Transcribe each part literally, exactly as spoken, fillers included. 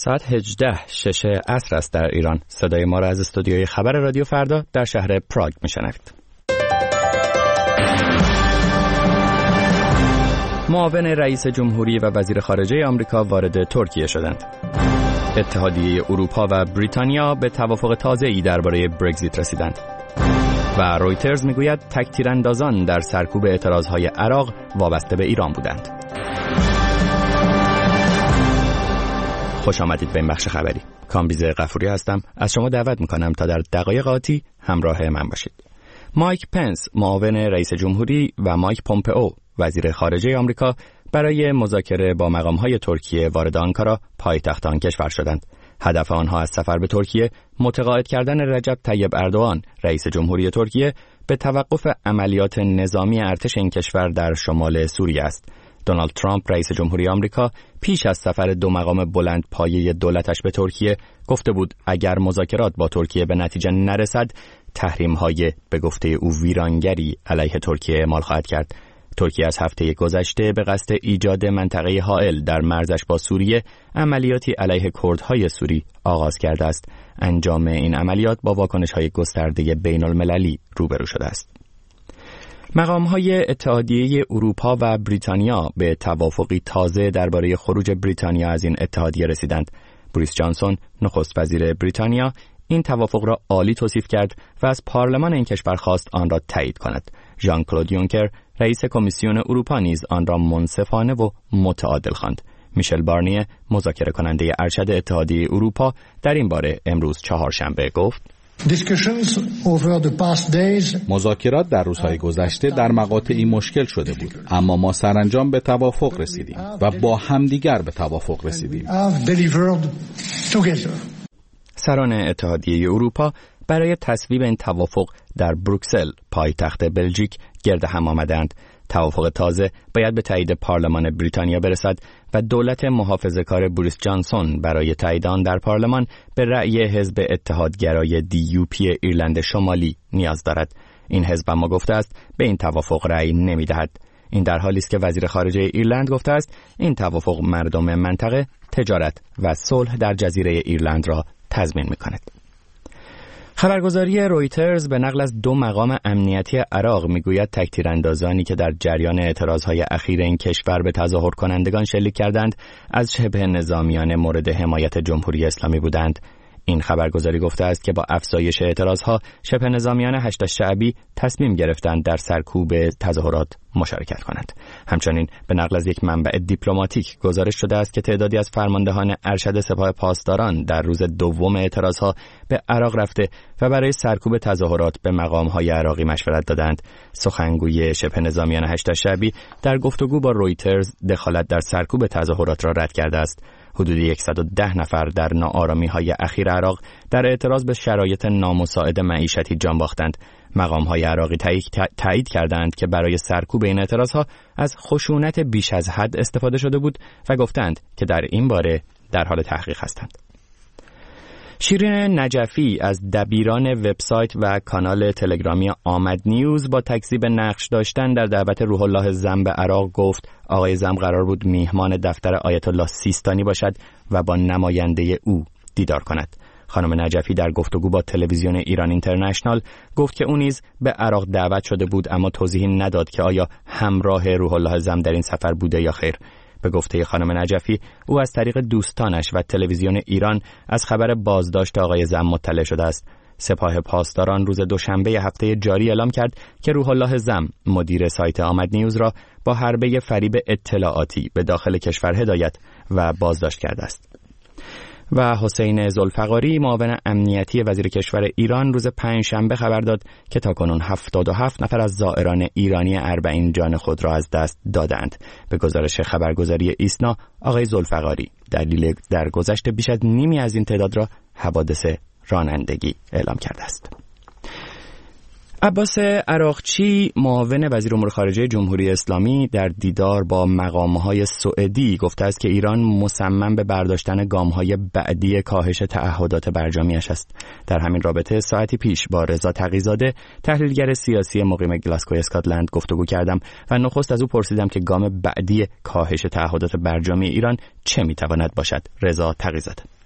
ساعت هجده شش عصر است در ایران. صدای ما را از استودیوی خبر رادیو فردا در شهر پراگ میشنوید. معاون رئیس جمهوری و وزیر خارجه آمریکا وارد ترکیه شدند. اتحادیه اروپا و بریتانیا به توافق تازه‌ای درباره برگزیت رسیدند. و رویترز میگوید تک تیراندازان در سرکوب اعتراضهای عراق وابسته به ایران بودند. خوش آمدید به این بخش خبری. کامبیز غفوری هستم. از شما دعوت میکنم تا در دقایق آتی همراه من باشید. مایک پنس معاون رئیس جمهوری و مایک پومپئو وزیر خارجه آمریکا برای مذاکره با مقام‌های ترکیه وارد آنکارا پایتخت آن کشور شدند. هدف آنها از سفر به ترکیه متقاعد کردن رجب طیب اردوغان رئیس جمهوری ترکیه به توقف عملیات نظامی ارتش این کشور در شمال سوریه است. دونالد ترامپ رئیس جمهوری آمریکا پیش از سفر دو مقام بلند پایه دولتش به ترکیه گفته بود اگر مذاکرات با ترکیه به نتیجه نرسد تحریم‌های به گفته او ویرانگری علیه ترکیه اعمال خواهد کرد. ترکیه از هفته گذشته به قصد ایجاد منطقه حائل در مرزش با سوریه عملیاتی علیه کردهای سوری آغاز کرده است. انجام این عملیات با واکنش‌های گسترده بین‌المللی روبرو شده است. مقام‌های اتحادیه اروپا و بریتانیا به توافقی تازه درباره خروج بریتانیا از این اتحادیه رسیدند. بوریس جانسون نخست وزیر بریتانیا این توافق را عالی توصیف کرد و از پارلمان این کشور خواست آن را تایید کند. ژان کلود یونکر رئیس کمیسیون اروپا نیز آن را منصفانه و متعادل خواند. میشل بارنیه مذاکره کننده ارشد اتحادیه اروپا در این باره امروز چهارشنبه گفت: مذاکرات در روزهای گذشته در مقاطعی مشکل شده بود، اما ما سرانجام به توافق رسیدیم و با همدیگر به توافق رسیدیم. سران اتحادیه اروپا برای تصویب این توافق در بروکسل پایتخت بلژیک گرد هم آمدند. توافق تازه باید به تایید پارلمان بریتانیا برسد و دولت محافظه‌کار بوریس جانسون برای تایید آن در پارلمان به رأی حزب اتحادگرای دی یو پی ایرلند شمالی نیاز دارد. این حزب اما گفته است به این توافق رأی نمی‌دهد. این در حالی است که وزیر خارجه ایرلند گفته است این توافق مردم منطقه، تجارت و صلح در جزیره ایرلند را تضمین می‌کند. خبرگزاری رویترز به نقل از دو مقام امنیتی عراق میگوید تک تیراندازانی که در جریان اعتراضهای اخیر این کشور به تظاهر کنندگان شلیک کردند از شبه نظامیان مورد حمایت جمهوری اسلامی بودند. این خبرگزاری گفته است که با افزایش اعتراضها شبه نظامیان هشت شعبی تصمیم گرفتند در سرکوب تظاهرات مشارکت کنند. همچنین به نقل از یک منبع دیپلماتیک گزارش شده است که تعدادی از فرماندهان ارشد سپاه پاسداران در روز دوم اعتراضها به عراق رفته و برای سرکوب تظاهرات به مقام‌های عراقی مشورت دادند. سخنگوی شبه نظامیان هشت شعبی در گفتگو با رویترز دخالت در سرکوب تظاهرات را رد کرده است. حدود صد و ده نفر در ناآرامی‌های اخیر عراق در اعتراض به شرایط نامساعد معیشتی جان باختند. مقام‌های عراقی تایید کردند که برای سرکوب این اعتراضها از خشونت بیش از حد استفاده شده بود و گفتند که در این باره در حال تحقیق هستند. شیرین نجفی از دبیران وبسایت و کانال تلگرامی آمد نیوز با تکذیب نقش داشتن در دعوت روح الله زم به عراق گفت آقای زم قرار بود میهمان دفتر آیت الله سیستانی باشد و با نماینده او دیدار کند. خانم نجفی در گفتگو با تلویزیون ایران اینترنشنال گفت که او نیز به عراق دعوت شده بود اما توضیحی نداد که آیا همراه روح الله زم در این سفر بوده یا خیر. به گفته خانم نجفی او از طریق دوستانش و تلویزیون ایران از خبر بازداشت آقای زم مطلع شده است. سپاه پاسداران روز دوشنبه هفته جاری اعلام کرد که روح الله زم مدیر سایت آمد نیوز را با حربه فریب اطلاعاتی به داخل کشور هدایت و بازداشت کرده است. و حسین ذوالفقاری معاون امنیتی وزیر کشور ایران روز پنجشنبه خبر داد که تاکنون هفتاد و هفت نفر از زائران ایرانی اربعین جان خود را از دست دادند. به گزارش خبرگزاری ایسنا آقای ذوالفقاری دلیل درگذشت بیش از نیمی از این تعداد را حوادث رانندگی اعلام کرده است. عباس عراقچی معاون وزیر امور خارجه جمهوری اسلامی در دیدار با مقام‌های سعودی گفته است که ایران مصمم به برداشتن گام‌های بعدی کاهش تعهدات برجامیش است. در همین رابطه ساعتی پیش با رضا تقی‌زاده تحلیلگر سیاسی مقیم گلاسگو اسکاتلند گفتگو کردم و نخست از او پرسیدم که گام بعدی کاهش تعهدات برجامی ایران چه می‌تواند باشد. رضا تقی‌زاده: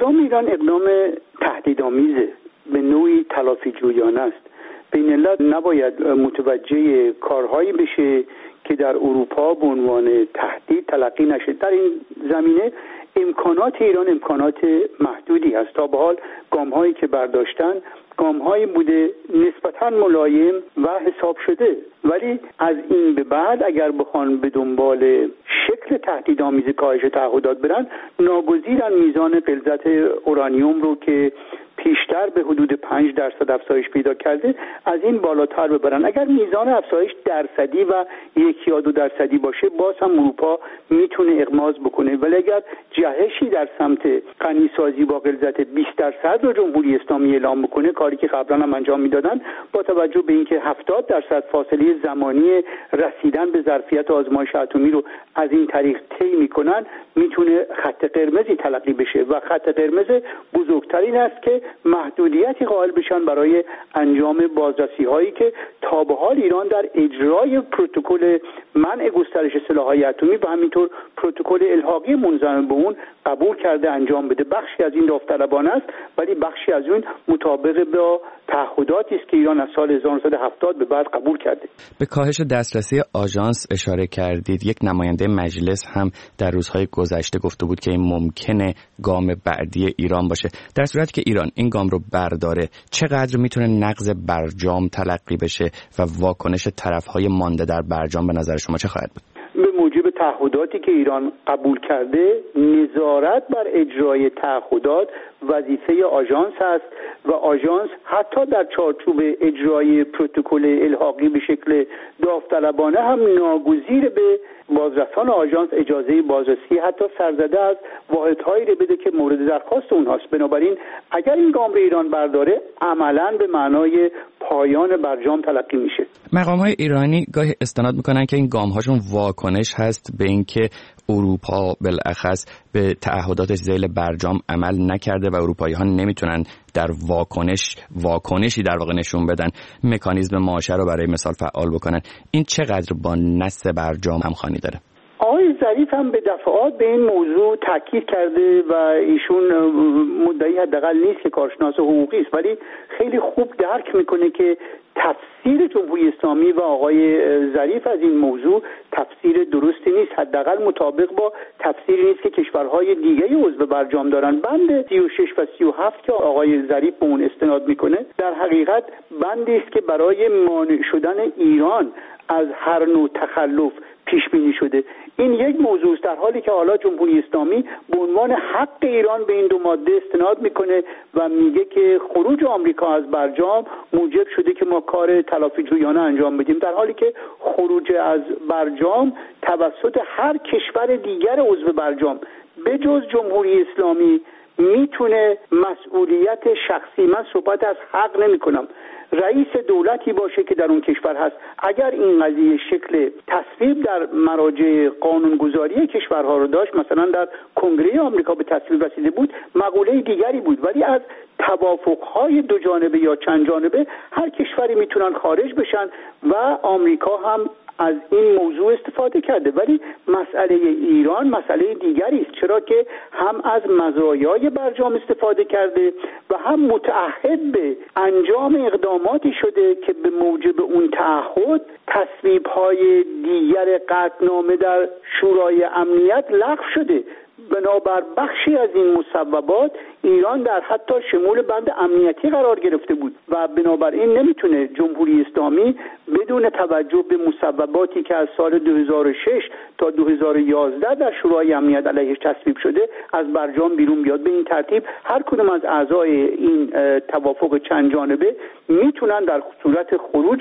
اقدام ایران اقدام تهدیدآمیزه، به نوعی تلافی جویانه است. بین الملل نباید متوجه کارهایی بشه که در اروپا به عنوان تهدید تلقی نشه. در این زمینه امکانات ایران امکانات محدودی است. تا به حال گام‌هایی که برداشتن گام‌هایی بوده نسبتاً ملایم و حساب شده، ولی از این به بعد اگر بخوان به دنبال شکل تهدیدآمیز کاهش تعهدات برن، ناگزیرن میزان غلظت اورانیوم رو که پیشتر به حدود پنج درصد افزایش پیدا کرده از این بالاتر ببرن. اگر میزان افزایش درصدی و یک یا دو درصدی باشه باز هم اروپا میتونه اغماض بکنه، ولی اگر جهشی در سمت غنیسازی با غلظت بیست درصد رو جمهوری اسلامی اعلام بکنه، کاری که قبلا هم انجام میدادن، با توجه به اینکه هفتاد درصد فاصله زمانی رسیدن به ظرفیت آزمایش اتمی رو از این طریق طی میکنن، میتونه خط قرمزی تلقی بشه و خط قرمز بزرگترین است که محدودیتی قائل بشن برای انجام بازرسی هایی که تا به حال ایران در اجرای پروتکل منع گسترش سلاح‌های اتمی و همینطور پروتکل الحاقی منضم به اون قبول کرده انجام بده. بخشی از این داوطلبانه است، ولی بخشی از اون مطابق با تعهداتی است که ایران از سال هزار و نهصد و هفتاد به بعد قبول کرده. به کاهش دسترسی آژانس اشاره کردید. یک نماینده مجلس هم در روزهای گذشته گفته بود که این ممکنه گام بعدی ایران باشه. در صورتی که ایران این گام رو برداره، چقدر میتونه نقض برجام تلقی بشه و واکنش طرفهای مانده در برجام به نظر شما چه خواهد بود؟ به موجب تعهداتی که ایران قبول کرده، نظارت بر اجرای تعهدات وظیفه آژانس است و آژانس حتی در چارچوب اجرای پروتکل الحاقی به شکل داوطلبانه هم ناگزیر به بازرسان آژانس اجازه بازرسی حتی سرزده از واحدهایی رو بده که مورد درخواست اونهاست. بنابراین اگر این گام رو ایران برداره، عملاً به معنای پایان برجام تلقی میشه. مقام‌های ایرانی گاهی استناد میکنن که این گام‌هاشون واکنش هست به اینکه اروپا بالاخص به تعهداتش ذیل برجام عمل نکرده و اروپایی‌ها نمیتونن در واکنش واکنشی در واقع نشون بدن، مکانیزم ماشه رو برای مثال فعال بکنن. این چقدر با نص برجام همخوانی داره؟ آقای ظریف هم به دفعات به این موضوع تاکید کرده و ایشون مدعی حداقل نیست که کارشناس حقوقی است، ولی خیلی خوب درک میکنه که تفسیر جمهوری اسلامی و آقای ظریف از این موضوع تفسیر درستی نیست، حداقل مطابق با تفسیری نیست که کشورهای دیگه عضو برجام دارن. بند سی و شش و سی و هفت که آقای ظریف به اون استناد میکنه در حقیقت بندی است که برای مانع شدن ایران از هر نوع تخلف پیش بینی شده. این یک موضوع است، در حالی که حالا جمهوری اسلامی به عنوان حق ایران به این دو ماده استناد میکنه و میگه که خروج آمریکا از برجام موجب شده که ما کار تلافی جویانه انجام بدیم، در حالی که خروج از برجام توسط هر کشور دیگر عضو برجام به جز جمهوری اسلامی میتونه مسئولیت شخصی، من صحبت از حق نمی کنم، رئیس دولتی باشه که در اون کشور هست. اگر این قضیه شکل تصویب در مراجع قانونگذاری کشورها رو داشت، مثلا در کنگره آمریکا به تصویب رسیده بود، مقوله دیگری بود، ولی از توافقهای دو جانبه یا چند جانبه هر کشوری میتونن خارج بشن و آمریکا هم از این موضوع استفاده کرده. ولی مسئله ایران مسئله دیگری است، چرا که هم از مزایای برجام استفاده کرده و هم متعهد به انجام اقداماتی شده که به موجب اون تعهد تصویب‌های دیگر قطعنامه در شورای امنیت لغو شده. بنابر بخشی از این مصوبات ایران در حتی شمول بند امنیتی قرار گرفته بود و بنابراین نمیتونه جمهوری اسلامی بدون توجه به مصوباتی که از سال دو هزار و شش تا دو هزار و یازده در شورای امنیت علیهش تصویب شده از برجام بیرون بیاد. به این ترتیب هر کدوم از اعضای این توافق چند جانبه میتونن در صورت خروج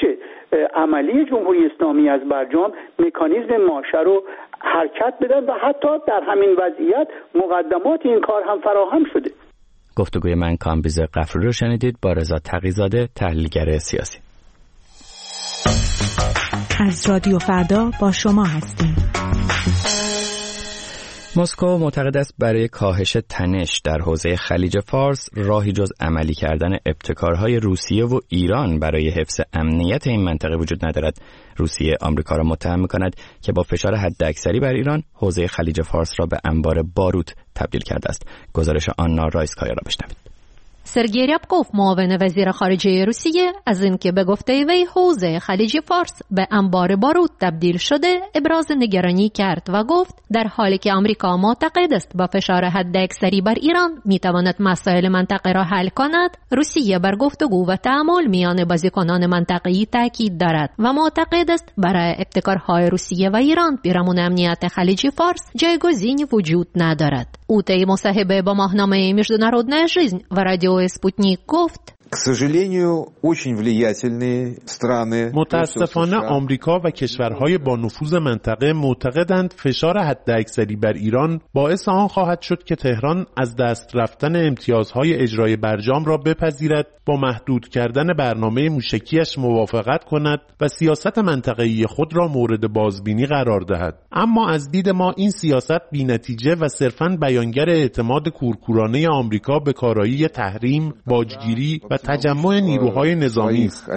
عملی جمهوری اسلامی از برجام مکانیزم ماشه رو حرکت بدن و حتی در همین وضعیت مقدمات این کار هم فراهم شده. گفتگوی من کامبیز غفوری رو شنیدید با رضا تقی‌زاده، تحلیلگر سیاسی. از رادیو فردا با شما هستیم. مسکو معتقد است برای کاهش تنش در حوزه خلیج فارس راهی جز عملی کردن ابتکارهای روسیه و ایران برای حفظ امنیت این منطقه وجود ندارد. روسیه آمریکا را متهم می‌کند که با فشار حداکثری بر ایران حوزه خلیج فارس را به انبار باروت تبدیل کرده است. گزارش آنا رایسکایا را بشنوید. سرگئی ریابکوف معاون وزیر خارجه روسیه از اینکه به گفته وی حوزه خلیج فارس به انبار باروت تبدیل شده ابراز نگرانی کرد و گفت در حالی که آمریکا معتقد است با فشار حداکثری بر ایران میتواند مسائل منطقه را حل کند، روسیه بر گفتگو و تعامل میان بازیکنان منطقه‌ای تاکید دارد و معتقد است برای ابتکارهای روسیه و ایران پیرامون امنیت خلیج فارس جایگزینی وجود ندارد. او طی مصاحبه با ماهنامه Международная жизнь و رادیو اسپوتنیک گفت: متاسفانه آمریکا و کشورهای با نفوذ منطقه معتقدند فشار حداکثری بر ایران باعث آن خواهد شد که تهران از دست رفتن امتیازهای اجرای برجام را بپذیرد، با محدود کردن برنامه موشکیش موافقت کند و سیاست منطقه‌ای خود را مورد بازبینی قرار دهد. اما از دید ما این سیاست بی‌نتیجه و صرفاً بیانگر اعتماد کورکورانه آمریکا به کارایی تحریم، باجگیری و تجمع نیروهای نظامی است.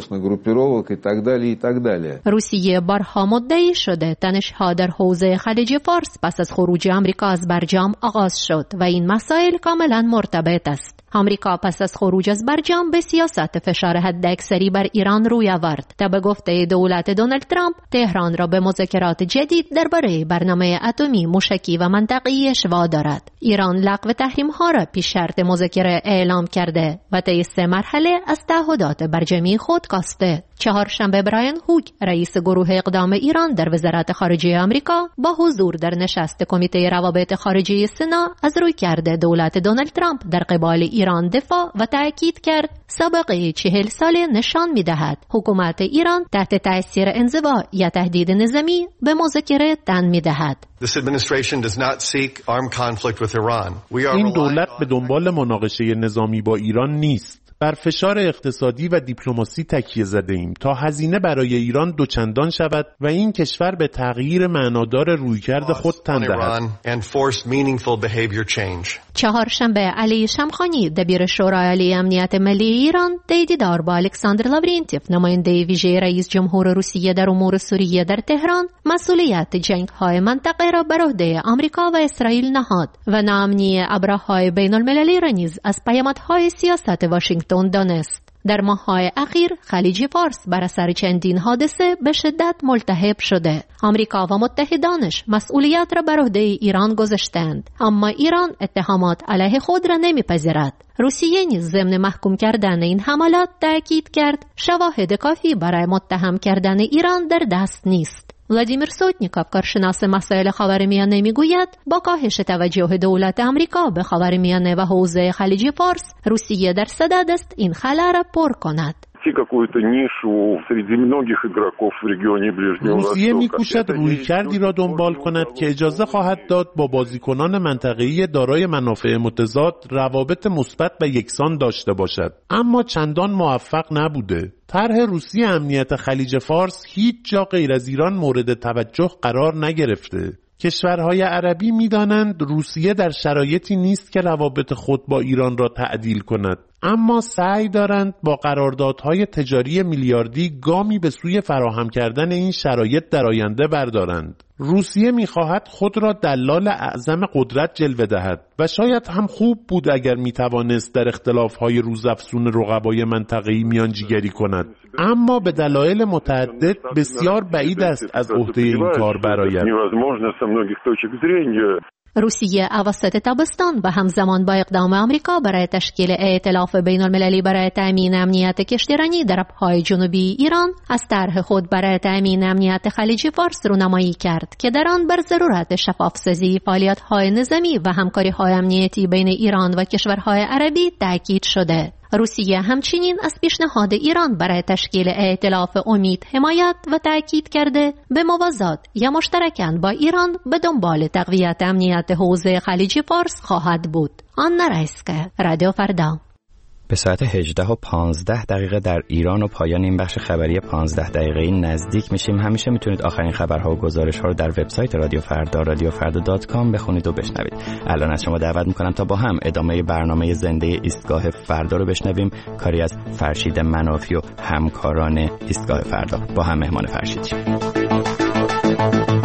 روسیه بارها مدعی شده تنش‌ها در حوزه خلیج فارس پس از خروج آمریکا از برجام آغاز شد و این مسائل کاملا مرتبط است. آمریکا پس از خروج از برجام به سیاست فشار حداکثری بر ایران روی آورد تا به گفته دولت دونالد ترامپ تهران را به مذاکرات جدید درباره برنامه اتمی موشکی و منطقه‌ایش وادارد. ایران لغو تحریم‌ها را پیش شرط مذاکره اعلام کرده و طی سه مرحله از تعهدات برجامی خود کاسته. چهارشنبه برایان هوک رئیس گروه اقدام ایران در وزارت خارجه آمریکا با حضور در نشست کمیته روابط خارجه سنا از رویکرد دولت دونالد ترامپ در قبال ایران دفاع و تأکید کرد سابقه چهل ساله نشان می‌دهد حکومت ایران تحت تأثیر انزوا یا تهدید نظامی به مذاکره تن می‌دهد. این دولت به دنبال مناقشه نظامی با ایران نیست. بر فشار اقتصادی و دیپلماسی تکیه زده ایم تا هزینه برای ایران دوچندان شود و این کشور به تغییر معنادار رویکرد خود تن دهد. چهارشنبه علی شمخانی دبیر شورای عالی امنیت ملی ایران در دیدار با الکساندر لاورینتیف نماینده ویژه رئیس جمهور روسیه در امور سوریه در تهران مسئولیت جنگ‌های منطقه را بر عهده آمریکا و اسرائیل نهاد و ناامنی ابرهای بین المللی را نیز از پیامدهای سیاست واشنگتن دانست. در ماه‌های اخیر خلیج فارس بر اثر چندین حادثه به شدت ملتهب شده. آمریکا و متحدانش مسئولیت را بر عهده ایران گذاشتند، اما ایران اتهامات علیه خود را نمیپذیرد. روسیه نیز ضمن محکوم کردن این حملات تأکید کرد شواهد کافی برای متهم کردن ایران در دست نیست. ولادیمیر سوتنیکوف کارشناس مسائل خاورمیانه میگوید با کاهش توجه دولت آمریکا به خاورمیانه و حوزه خلیج فارس، روسیه در صدد است این خلا را پر کند. روسیه می‌کوشد رویکردی را دنبال کند که اجازه خواهد داد با بازیکنان منطقه‌ای دارای منافع متضاد روابط مثبت و یکسان داشته باشد، اما چندان موفق نبوده. طرح روسیه امنیت خلیج فارس هیچ جا غیر از ایران مورد توجه قرار نگرفته. کشورهای عربی می‌دانند روسیه در شرایطی نیست که روابط خود با ایران را تعدیل کند، اما سعی دارند با قراردادهای تجاری میلیاردی گامی به سوی فراهم کردن این شرایط در آینده بردارند. روسیه می‌خواهد خود را دلال اعظم قدرت جلوه دهد و شاید هم خوب بود اگر می‌توانست در اختلاف‌های روزافزون رقبای منطقه‌ای میانجیگری کند، اما به دلایل متعدد بسیار بعید است از عهده این کار برآید. روسیه اواسط تابستان و همزمان با اقدام آمریکا برای تشکیل ائتلاف بین المللی برای تأمین امنیت کشتیرانی در آبهای جنوبی ایران از طرح خود برای تأمین امنیت خلیج فارس رونمایی کرد که در آن بر ضرورت شفاف‌سازی فعالیت‌های نظامی و همکاری‌های امنیتی بین ایران و کشورهای عربی تأکید شده. روسیه همچنین از پیشنهاد ایران برای تشکیل ائتلاف امید حمایت و تأکید کرده به موازات یا مشترکاً با ایران به دنبال تقویت امنیت حوزه خلیج فارس خواهد بود. آنا رایسکایا، رادیو فردا. به ساعت هجده و پانزده دقیقه در ایران و پایان این بخش خبری پانزده دقیقه‌ای نزدیک میشیم. همیشه میتونید آخرین خبرها و گزارش‌ها رو در وبسایت رادیو فردا رادیو فردا دات کام بخونید و بشنوید. الان از شما دعوت میکنم تا با هم ادامه برنامه زنده ایستگاه فردا رو بشنویم، کاری از فرشید منافی و همکاران ایستگاه فردا. با هم مهمان فرشید شیم.